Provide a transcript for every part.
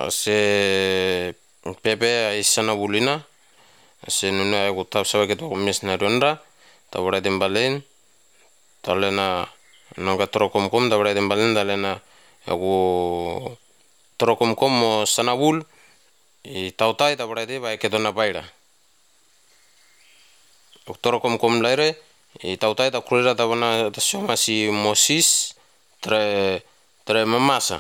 se pepe isana bulina se nuna egu tapsaba keto mis na ronra tabura dembalen talena noga trokomkom tabura dembalen dalena egu trokomkom mo sanabul I tautai tabura de ba keto na baira trokomkom laire I tautai ta kurira tabana tasoma si Moses tre mamasa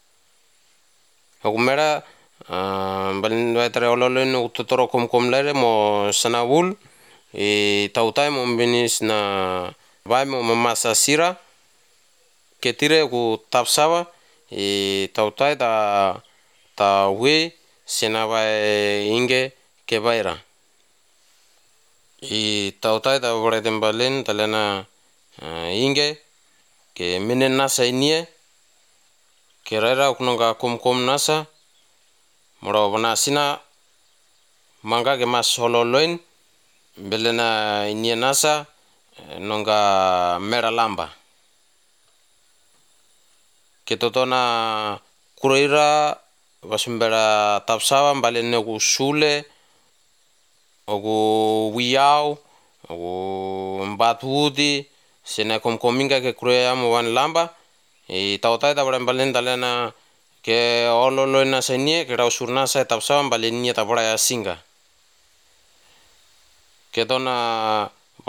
Agumera balin baitere ololoin utotoro kom laire mo sanabul I tautai mo binis na vai mo mamasa sira ketire ku tapsava I tautai ta we senava inge kebaira I tautai ta bora tembalin talena inge ke minen nasa inie Kerera uknonga kom nasa moro banasina manga ke mas hololoin belena inie nasa nonga mera lamba ketotona kureira basumbera tapsava balene ku sule ogu wiyau ogu mbatudi sena komkominga ke kureya mo wan lamba I tautai tabura balen talena ke ololoin nasa inie ke rausurna sa tapsava balenia tabura ya singa ketona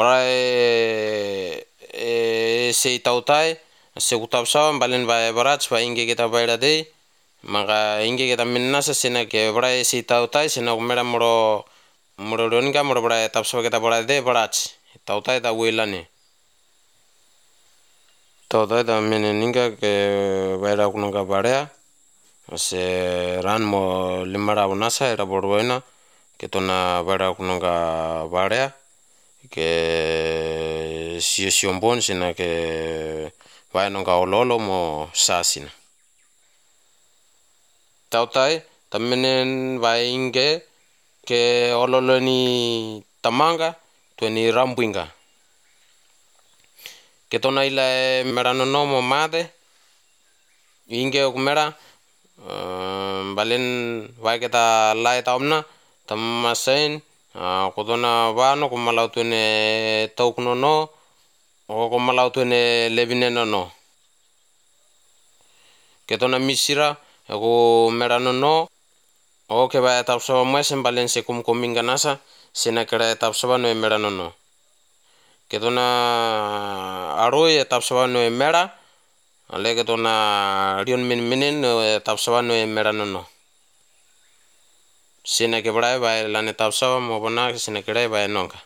barae sei tautai se kutapsava balen ba barach ba inge kita baira dei maka inge kita minnasa sena ke barae sei tautai sena kumera moro roninga moro barae tapsava kita barae de barach tautai ta welane tautai ta meneninga ke baira kunonga barea se ran mo limara unasa era borboina ketona baira kunonga barea ke siombon sina ke vai nonga ololo mo sasina tautai tamenen vai inge ke ololo ni tamanga tueni rambuinga ketona ila meranono mo made inge kumera balen vai kita lai taumna tamasain kotona vano kumalau tuene tauknono o kumalau tuene levinenono ketona misira ego meranono o ke vai tapsava mesen balen se komkominga nasa sena kera tapsava no meranono ketona aroi tapsava no mera ale ketona rion minen tapsava no meranono sena ke brai vai lane tapsava mo bona sena kera vai nonga